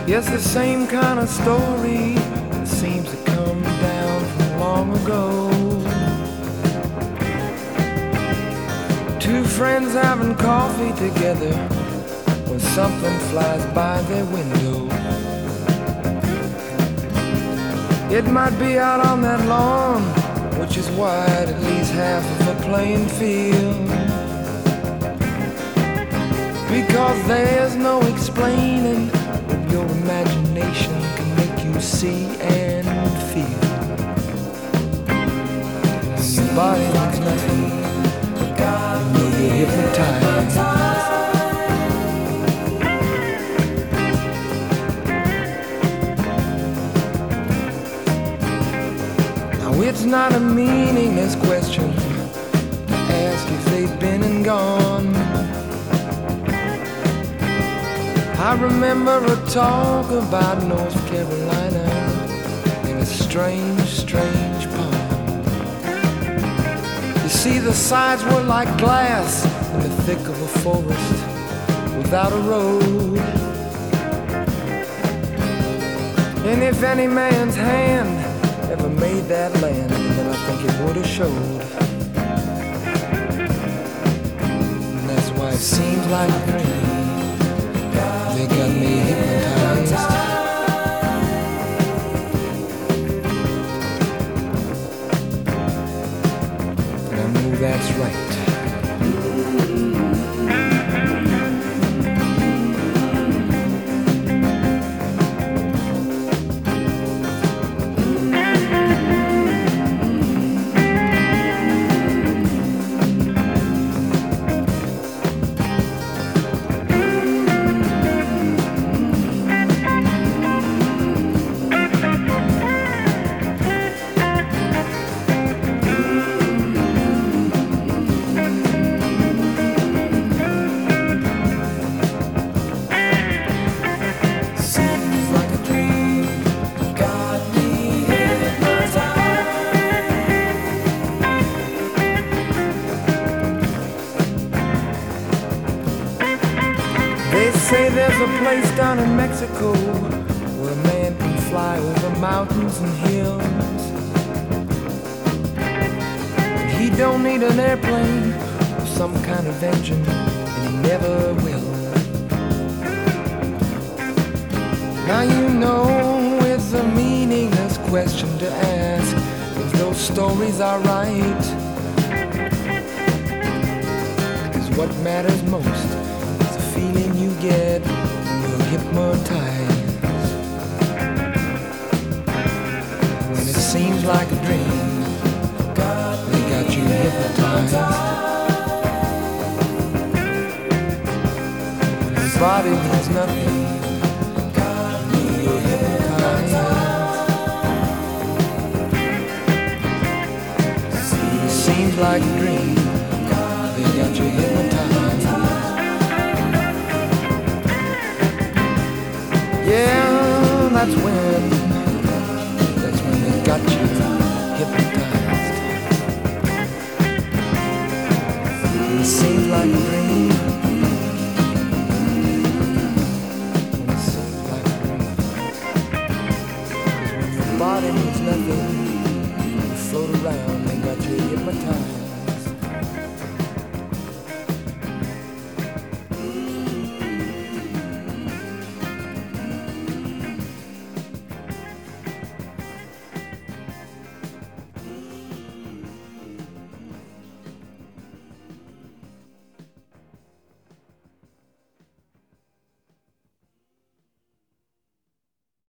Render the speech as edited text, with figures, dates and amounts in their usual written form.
Yes, the same kind of story that seems to come down from long ago. Two friends having coffee together when something flies by their window. It might be out on that lawn, which is wide, at least half of a playing field. Because there's no explaining what your imagination can make you see and feel. And your body means nothing, you'll get hypnotized. Now it's not a meaningless question to ask if they've been and gone. I remember a talk about North Carolina in a strange, strange poem. You see, the sides were like glass in the thick of a forest without a road. And if any man's hand ever made that land, then I think it would have showed. And that's why it seems like a dream. They got me hypnotized. And I know that's right. They say there's a place down in Mexico where a man can fly over mountains and hills. And he don't need an airplane or some kind of engine, and he never will. Now you know it's a meaningless question to ask if those stories are right. Because what matters most is the feeling you get when you're hypnotized. When it seems like a dream, they got you hypnotized. When your body means nothing, you're hypnotized. It seems like a dream, they got you hypnotized. Yeah, that's when they got you hypnotized. It seems like a dream.